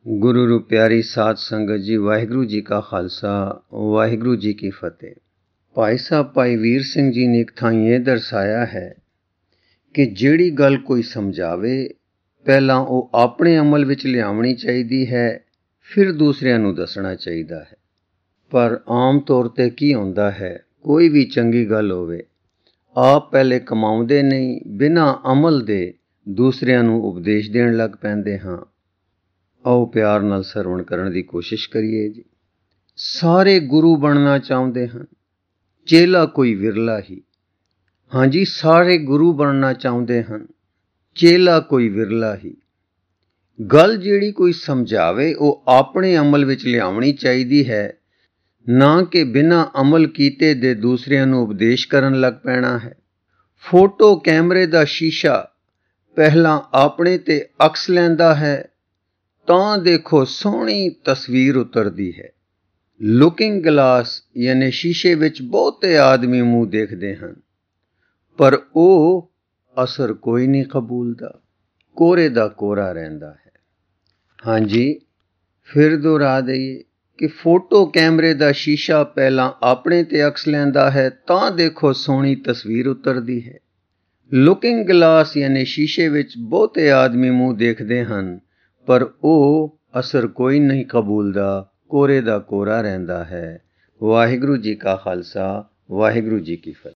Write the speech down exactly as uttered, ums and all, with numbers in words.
ਗੁਰੂ ਰੂ ਪਿਆਰੀ ਸਾਧ ਸੰਗਤ ਜੀ, ਵਾਹਿਗੁਰੂ ਜੀ ਕਾ ਖਾਲਸਾ, ਵਾਹਿਗੁਰੂ ਜੀ ਕੀ ਫਤਿਹ। ਭਾਈ ਸਾਹਿਬ ਭਾਈ ਵੀਰ ਸਿੰਘ ਜੀ ਨੇ ਇੱਕ ਥਾਂ ਇਹ ਦਰਸਾਇਆ ਹੈ ਕਿ ਜਿਹੜੀ ਗੱਲ ਕੋਈ ਸਮਝਾਵੇ, ਪਹਿਲਾਂ ਉਹ ਆਪਣੇ ਅਮਲ ਵਿੱਚ ਲਿਆਉਣੀ ਚਾਹੀਦੀ ਹੈ, ਫਿਰ ਦੂਸਰਿਆਂ ਨੂੰ ਦੱਸਣਾ ਚਾਹੀਦਾ ਹੈ। ਪਰ ਆਮ ਤੌਰ 'ਤੇ ਕੀ ਹੁੰਦਾ ਹੈ, ਕੋਈ ਵੀ ਚੰਗੀ ਗੱਲ ਹੋਵੇ, ਆਪ ਪਹਿਲੇ ਕਮਾਉਂਦੇ ਨਹੀਂ, ਬਿਨਾਂ ਅਮਲ ਦੇ ਦੂਸਰਿਆਂ ਨੂੰ ਉਪਦੇਸ਼ ਦੇਣ ਲੱਗ ਪੈਂਦੇ ਹਾਂ। ਆਓ ਪਿਆਰ ਨਾਲ ਸਰਵਣ ਕਰਨ ਦੀ ਕੋਸ਼ਿਸ਼ ਕਰੀਏ ਜੀ। ਸਾਰੇ ਗੁਰੂ ਬਣਨਾ ਚਾਹੁੰਦੇ ਹਨ, ਚੇਲਾ ਕੋਈ ਵਿਰਲਾ ਹੀ। ਹਾਂਜੀ, ਸਾਰੇ ਗੁਰੂ ਬਣਨਾ ਚਾਹੁੰਦੇ ਹਨ, ਚੇਲਾ ਕੋਈ ਵਿਰਲਾ ਹੀ। ਗੱਲ ਜਿਹੜੀ ਕੋਈ ਸਮਝਾਵੇ, ਉਹ ਆਪਣੇ ਅਮਲ ਵਿੱਚ ਲਿਆਉਣੀ ਚਾਹੀਦੀ ਹੈ, ਨਾ ਕਿ ਬਿਨਾਂ ਅਮਲ ਕੀਤੇ ਦੇ ਦੂਸਰਿਆਂ ਨੂੰ ਉਪਦੇਸ਼ ਕਰਨ ਲੱਗ ਪੈਣਾ ਹੈ। ਫੋਟੋ ਕੈਮਰੇ ਦਾ ਸ਼ੀਸ਼ਾ ਪਹਿਲਾਂ ਆਪਣੇ 'ਤੇ ਅਕਸ ਲੈਂਦਾ ਹੈ, ਤਾਂ ਦੇਖੋ ਸੋਹਣੀ ਤਸਵੀਰ ਉਤਰਦੀ ਹੈ। ਲੁਕਿੰਗ ਗਲਾਸ ਯਾਨੀ ਸ਼ੀਸ਼ੇ ਵਿੱਚ ਬਹੁਤੇ ਆਦਮੀ ਮੂੰਹ ਦੇਖਦੇ ਹਨ, ਪਰ ਉਹ ਅਸਰ ਕੋਈ ਨਹੀਂ ਕਬੂਲਦਾ, ਕੋਰੇ ਦਾ ਕੋਰਾ ਰਹਿੰਦਾ ਹੈ। ਹਾਂਜੀ, ਫਿਰ ਦੁਹਰਾ ਦਈਏ ਕਿ ਫੋਟੋ ਕੈਮਰੇ ਦਾ ਸ਼ੀਸ਼ਾ ਪਹਿਲਾਂ ਆਪਣੇ 'ਤੇ ਅਕਸ ਲੈਂਦਾ ਹੈ, ਤਾਂ ਦੇਖੋ ਸੋਹਣੀ ਤਸਵੀਰ ਉਤਰਦੀ ਹੈ। ਲੁਕਿੰਗ ਗਲਾਸ ਯਾਨੀ ਸ਼ੀਸ਼ੇ ਵਿੱਚ ਬਹੁਤੇ ਆਦਮੀ ਮੂੰਹ ਦੇਖਦੇ ਹਨ, ਪਰ ਉਹ ਅਸਰ ਕੋਈ ਨਹੀਂ ਕਬੂਲਦਾ, ਕੋਰੇ ਦਾ ਕੋਰਾ ਰਹਿੰਦਾ ਹੈ। ਵਾਹਿਗੁਰੂ ਜੀ ਕਾ ਖਾਲਸਾ, ਵਾਹਿਗੁਰੂ ਜੀ ਕੀ ਫਤਿਹ।